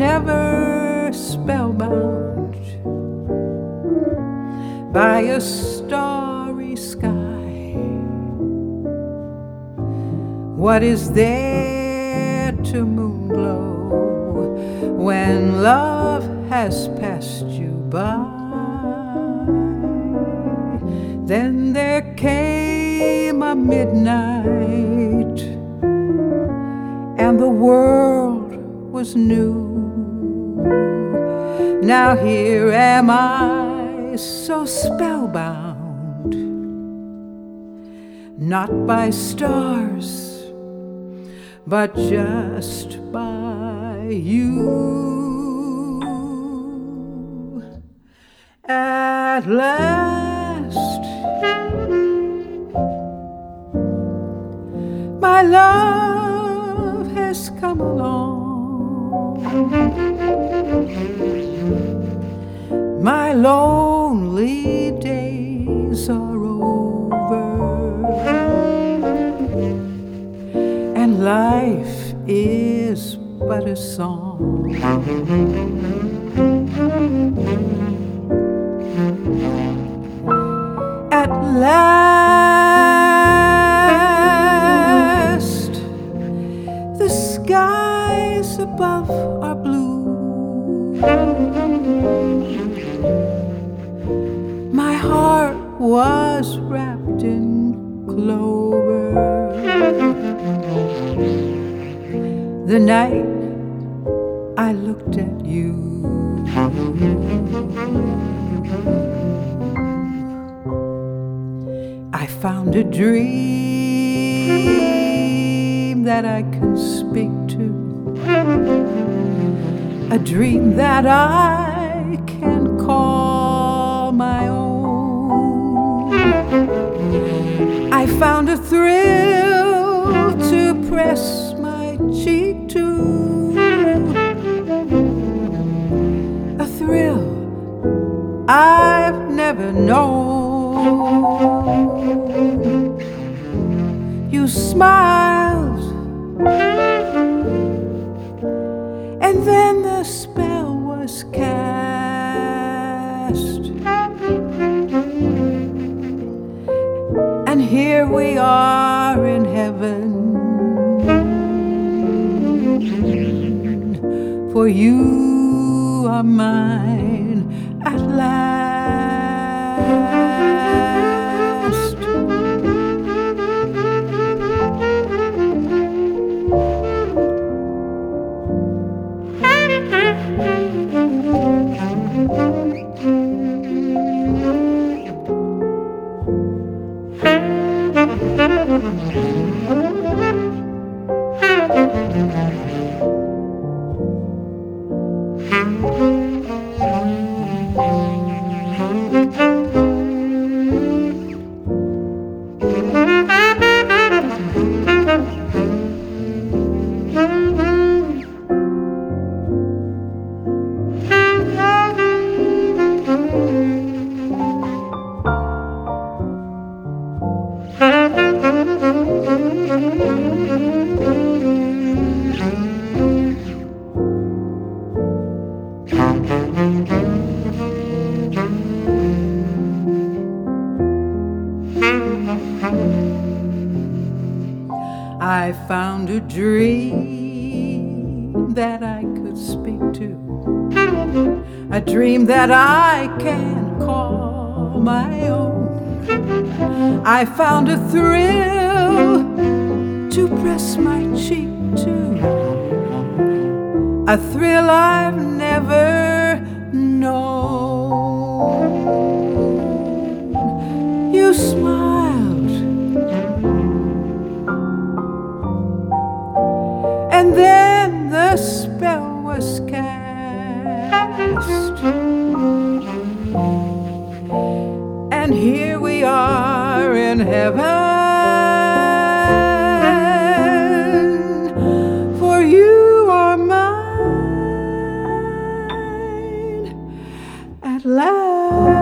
never spellbound by a starry sky. What is there to moonglow when love has passed you by? Then there came a midnight, and the world was new. Now here am I, so spellbound, not by stars, but just by you. At last, my love has come along. My lonely days are over, and life is but a song. At last, the skies above are blue. My heart was wrapped in clover the night I looked at you. I found a dream that I can speak to, a dream that I can call my own. I found a thrill to press my cheek to, a thrill I've never known. You smiled, and then the spell was cast, and here we are in heaven, for you are mine at last. I found a dream that I could speak to, a dream that I can call my own. I found a thrill to press my cheek to, a thrill I've never known. You smiled, and then the spell was cast, and here we are in heaven, for you are mine at last.